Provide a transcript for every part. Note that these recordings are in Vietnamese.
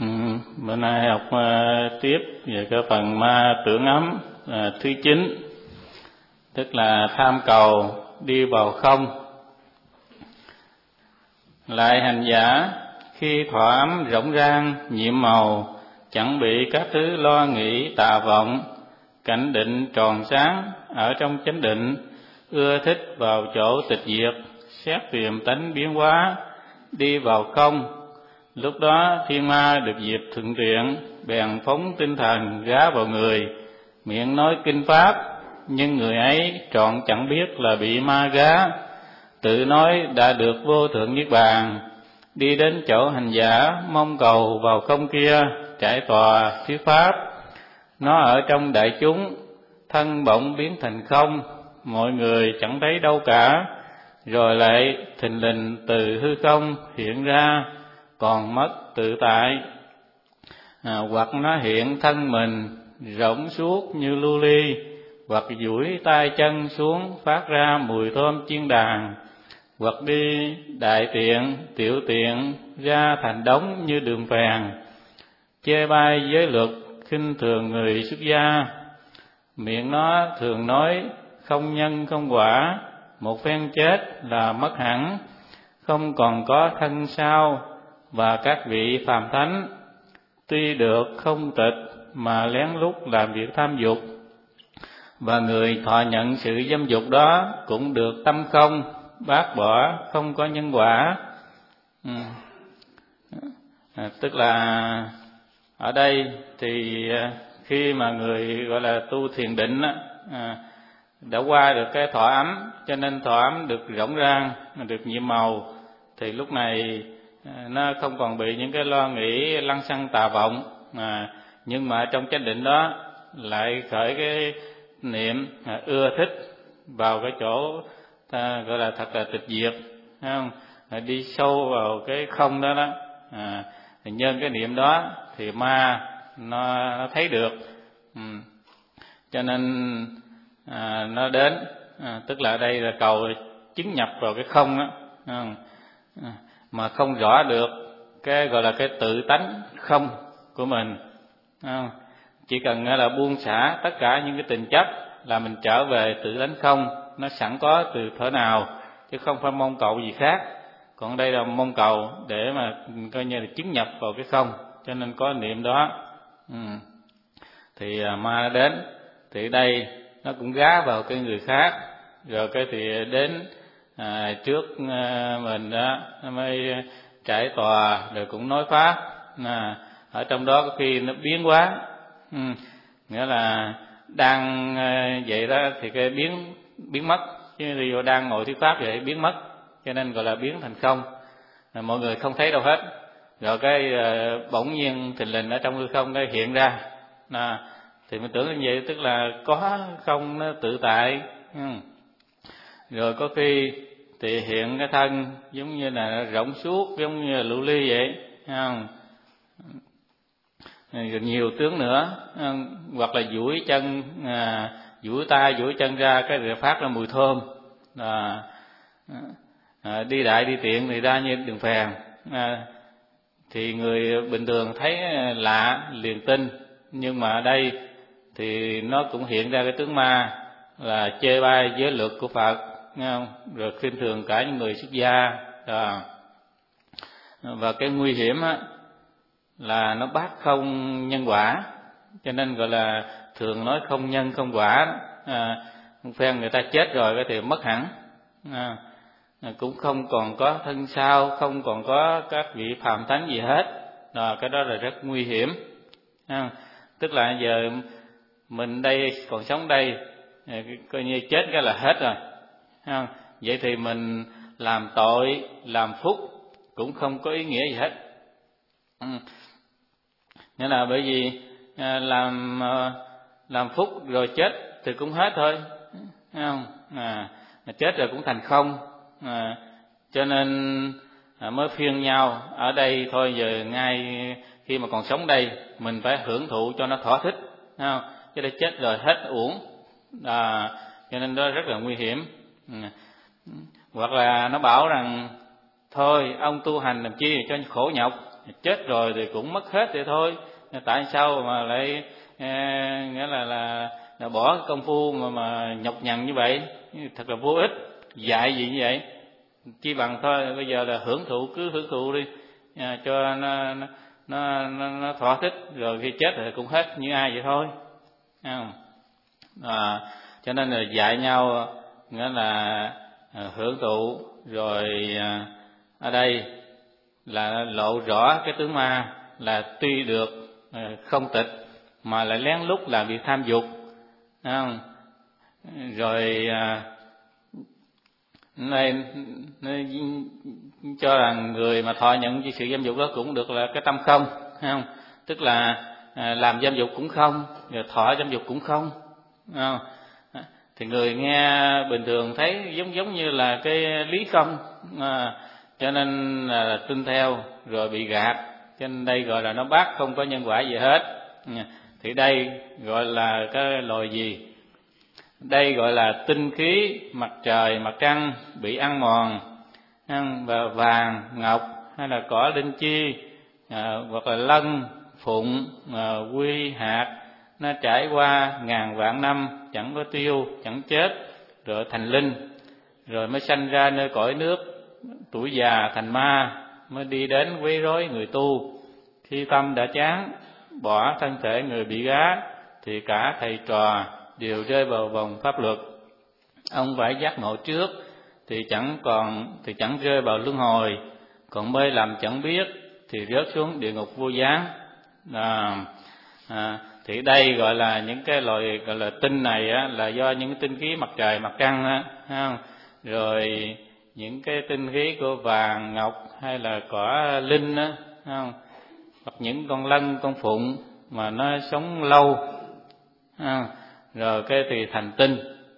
Bữa nay học tiếp về cái phần ma tưởng ấm thứ 9, tức là tham cầu đi vào không. Lại hành giả khi thọ ấm rộng rang nhiệm màu, chẳng bị các thứ lo nghĩ tà vọng, cảnh định tròn sáng ở trong chánh định, ưa thích vào chỗ tịch diệt, xét tìm tánh biến hóa, đi vào không. Lúc đó thiên ma được dịp thuận tiện, bèn phóng tinh thần gá vào người, miệng nói kinh pháp, nhưng người ấy trọn chẳng biết là bị ma gá, tự nói đã được vô thượng niết bàn. Đi đến chỗ hành giả mong cầu vào không kia, trải tòa thuyết pháp. Nó ở trong đại chúng, thân bỗng biến thành không, mọi người chẳng thấy đâu cả, rồi lại thình lình từ hư không hiện ra, còn mất tự tại. Hoặc nó hiện thân mình rỗng suốt như lưu ly, hoặc duỗi tay chân xuống phát ra mùi thơm chiên đàn, hoặc đi đại tiện tiểu tiện ra thành đống như đường phèn, chê bai giới luật khinh thường người xuất gia. Miệng nó thường nói không nhân không quả, một phen chết là mất hẳn, không còn có thân sau. Và các vị phàm thánh tuy được không tịch mà lén lút làm việc tham dục, và người thọ nhận sự dâm dục đó cũng được tâm không, bác bỏ không có nhân quả. Tức là ở đây thì khi mà người gọi là tu thiền định đã qua được cái thọ ấm, cho nên thọ ấm được rộng rang, được nhiệm màu, thì lúc này nó không còn bị những cái lo nghĩ lăng xăng tà vọng, nhưng mà trong chánh định đó lại khởi cái niệm ưa thích vào cái chỗ gọi là thật là tịch diệt, thấy không? Đi sâu vào cái không đó đó, nhân cái niệm đó thì ma nó thấy được, cho nên nó đến, tức là đây là cầu chứng nhập vào cái không đó, mà không rõ được cái gọi là cái tự tánh không của mình. Chỉ cần là buông xả tất cả những cái tình chấp là mình trở về tự tánh không, nó sẵn có từ thuở nào, chứ không phải mong cầu gì khác. Còn đây là mong cầu để mà coi như là chứng nhập vào cái không, cho nên có niệm đó. Thì ma đến, thì đây nó cũng gá vào cái người khác, rồi cái thì đến trước mình đó, nó mới trải tòa rồi cũng nói pháp. Ở trong đó có khi nó biến hóa, nghĩa là đang vậy đó thì cái biến mất, chứ ví dụ đang ngồi thuyết pháp vậy biến mất, cho nên gọi là biến thành không, mọi người không thấy đâu hết. Rồi cái bỗng nhiên thình lình ở trong hư không cái hiện ra, thì mình tưởng như vậy, tức là có không nó tự tại. Rồi có khi thì hiện cái thân giống như là rộng suốt, giống như là lưu ly vậy, không? Rồi nhiều tướng nữa, hoặc là duỗi chân, duỗi tay duỗi chân ra cái rồi phát ra mùi thơm, đi đại đi tiện thì ra như đường phèn, thì người bình thường thấy lạ liền tin. Nhưng mà ở đây thì nó cũng hiện ra cái tướng ma là chê bai giới luật của Phật, nghe không? Rồi khinh thường cả những người xuất gia đó. Và cái nguy hiểm á là nó bác không nhân quả, cho nên gọi là thường nói không nhân không quả. Một phen người ta chết rồi cái thì mất hẳn, cũng không còn có thân sau, không còn có các vị phàm thánh gì hết. Cái đó là rất nguy hiểm. Tức là giờ mình đây còn sống đây, coi như chết cái là hết rồi. Vậy thì mình làm tội, làm phúc cũng không có ý nghĩa gì hết. Nghĩa là bởi vì làm phúc rồi chết thì cũng hết thôi, thấy không? Chết rồi cũng thành không, cho nên mới phiên nhau ở đây thôi. Giờ ngay khi mà còn sống đây mình phải hưởng thụ cho nó thỏa thích, thấy không? Chứ để chết rồi hết uổng, cho nên đó rất là nguy hiểm. Hoặc là nó bảo rằng thôi ông tu hành làm chi cho khổ nhọc, chết rồi thì cũng mất hết vậy thôi. Tại sao mà lại nghĩa là bỏ cái công phu mà nhọc nhằn như vậy, thật là vô ích. Dạy gì như vậy, chi bằng thôi bây giờ là cứ hưởng thụ đi, cho nó thỏa thích, rồi khi chết thì cũng hết như ai vậy thôi. Cho nên là dạy nhau nghĩa là hưởng thụ. Rồi ở đây là lộ rõ cái tướng ma là tuy được không tịch mà lại lén lút làm việc tham dục, rồi này cho rằng người mà thọ nhận sự dâm dục đó cũng được là cái tâm không, thấy không? Tức là làm dâm dục cũng không, rồi thọ dâm dục cũng không, không? Thì người nghe bình thường thấy giống như là cái lý không, cho nên là tin theo rồi bị gạt. Cho nên đây gọi là nó bác không có nhân quả gì hết. Thì đây gọi là cái loài gì? Đây gọi là tinh khí mặt trời, mặt trăng bị ăn mòn, và vàng, ngọc hay là cỏ linh chi, hoặc là lân, phụng, quy, hạt, nó trải qua ngàn vạn năm chẳng có tiêu, chẳng chết, rồi thành linh, rồi mới sanh ra nơi cõi nước, tuổi già thành ma, mới đi đến quấy rối người tu. Khi tâm đã chán, bỏ thân thể người bị gá, thì cả thầy trò đều rơi vào vòng pháp luật. Ông phải giác ngộ trước thì chẳng rơi vào luân hồi, còn mê lầm chẳng biết thì rớt xuống địa ngục vô gián. Thì đây gọi là những cái loại gọi là tinh này á, là do những tinh khí mặt trời, mặt trăng á, không? Rồi những cái tinh khí của vàng, ngọc hay là cỏ linh á, không? Hoặc những con lân, con phụng mà nó sống lâu, không? Rồi cái thì thành tinh.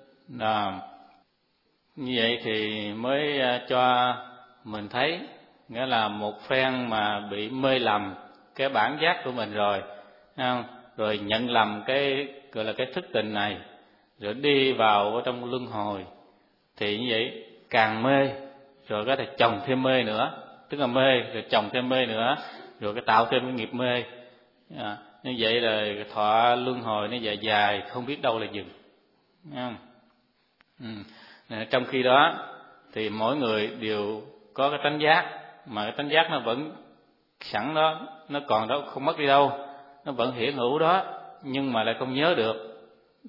Như vậy thì mới cho mình thấy, nghĩa là một phen mà bị mê lầm cái bản giác của mình rồi, không? Rồi nhận lầm cái gọi là cái thức tình này, rồi đi vào trong luân hồi, thì như vậy càng mê, rồi có thể chồng thêm mê nữa, tức là mê rồi chồng thêm mê nữa, rồi cái tạo thêm cái nghiệp mê. Như vậy là thọ luân hồi nó dài dài, không biết đâu là dừng. Không? Trong khi đó thì mỗi người đều có cái tánh giác, mà cái tánh giác nó vẫn sẵn đó, nó còn đó, không mất đi đâu, nó vẫn hiện hữu đó, nhưng mà lại không nhớ được.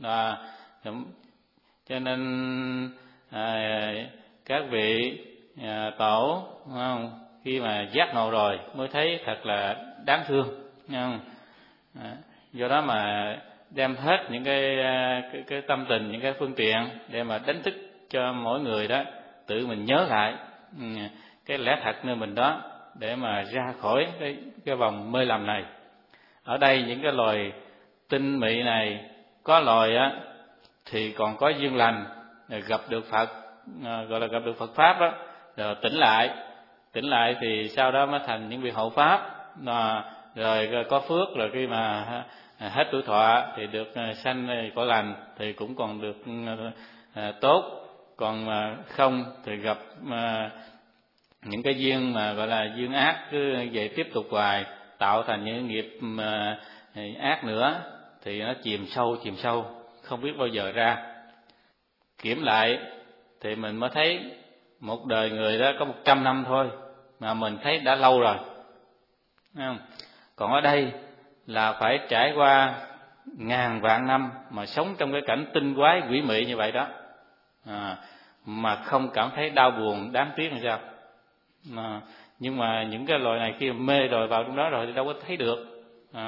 Cho nên các vị tổ, không? Khi mà giác ngộ rồi mới thấy thật là đáng thương, không? Do đó mà đem hết những cái tâm tình, những cái phương tiện để mà đánh thức cho mỗi người đó tự mình nhớ lại cái lẽ thật nơi mình đó, để mà ra khỏi cái vòng mê lầm này. Ở đây những cái loài tinh mị này, có loài á thì còn có duyên lành, gặp được Phật, gọi là gặp được Phật pháp đó, rồi tỉnh lại thì sau đó mới thành những vị hộ pháp, rồi có phước, rồi khi mà hết tuổi thọ thì được sanh cõi lành thì cũng còn được tốt, còn không thì gặp những cái duyên mà gọi là duyên ác, cứ vậy tiếp tục hoài, tạo thành những nghiệp ác nữa, thì nó chìm sâu không biết bao giờ ra. Kiểm lại thì mình mới thấy một đời người đó có 100 năm thôi mà mình thấy đã lâu rồi, không? Còn ở đây là phải trải qua ngàn vạn năm mà sống trong cái cảnh tinh quái quỷ mị như vậy đó, mà không cảm thấy đau buồn đáng tiếc làm sao. Nhưng mà những cái loài này khi mê rồi vào trong đó rồi thì đâu có thấy được.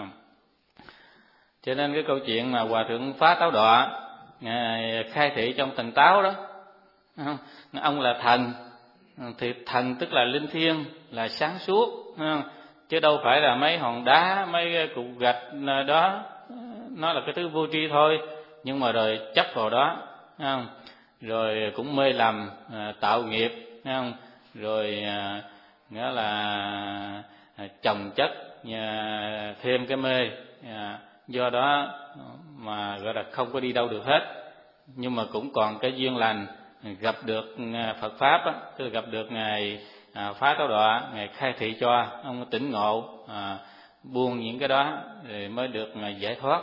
Cho nên cái câu chuyện mà Hòa Thượng Phá Táo Đọa Ngài khai thị trong Thần Táo đó, ông là thần, thì thần tức là linh thiêng, là sáng suốt, chứ đâu phải là mấy hòn đá, mấy cục gạch đó, nó là cái thứ vô tri thôi. Nhưng mà rồi chấp vào đó, rồi cũng mê lầm, tạo nghiệp, rồi nghĩa là chồng chất thêm cái mê, do đó mà gọi là không có đi đâu được hết. Nhưng mà cũng còn cái duyên lành gặp được Phật pháp á, tức là gặp được ngài phá táo đọa, ngài khai thị cho ông tỉnh ngộ, buông những cái đó rồi mới được giải thoát.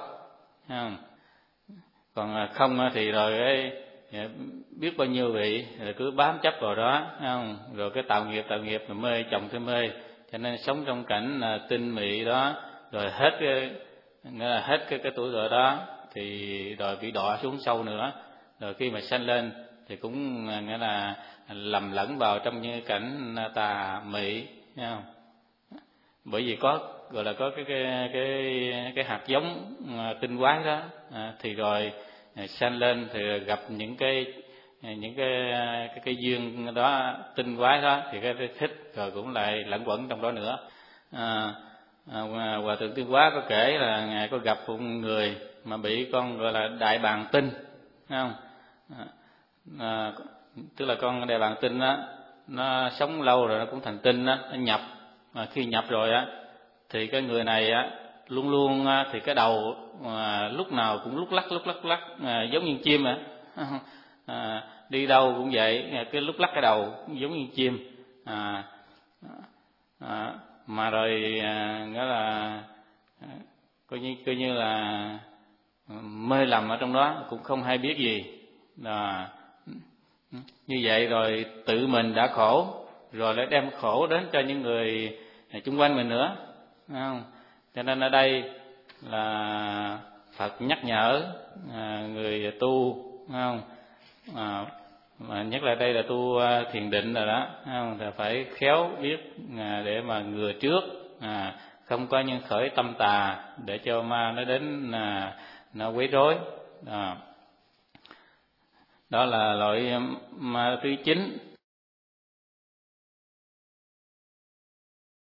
Còn không thì rồi biết bao nhiêu vị rồi cứ bám chấp vào đó, không? Rồi cái tạo nghiệp rồi mê chồng cái mê, cho nên sống trong cảnh tinh mị đó, rồi hết cái tuổi đời đó thì rồi bị đọa xuống sâu nữa, rồi khi mà sanh lên thì cũng nghĩa là lầm lẫn vào trong những cảnh tà mị, thấy không? Bởi vì có gọi là có cái hạt giống tinh quái đó, thì rồi sanh lên thì gặp những cái duyên đó tinh quái đó thì cái thích rồi cũng lại lẫn quẩn trong đó nữa. Hòa thượng Tuyên Hóa có kể là ngài có gặp một người mà bị con gọi là đại bàng tinh, thấy không? Tức là con đại bàng tinh đó, nó sống lâu rồi nó cũng thành tinh đó, nó nhập, mà khi nhập rồi á thì cái người này á luôn luôn thì cái đầu lúc nào cũng lúc lắc giống như chim đi đâu cũng vậy, cái lúc lắc cái đầu giống như chim, mà rồi nghĩa là coi như là mê lầm ở trong đó, cũng không hay biết gì. Như vậy rồi tự mình đã khổ, rồi lại đem khổ đến cho những người xung quanh mình nữa, không? Cho nên ở đây là Phật nhắc nhở người tu, không? Mà nhất là đây là tu thiền định rồi đó, không? Thì phải khéo biết để mà ngừa trước, không có những khởi tâm tà để cho ma nó đến nó quấy rối. Đó là loại ma thứ 9.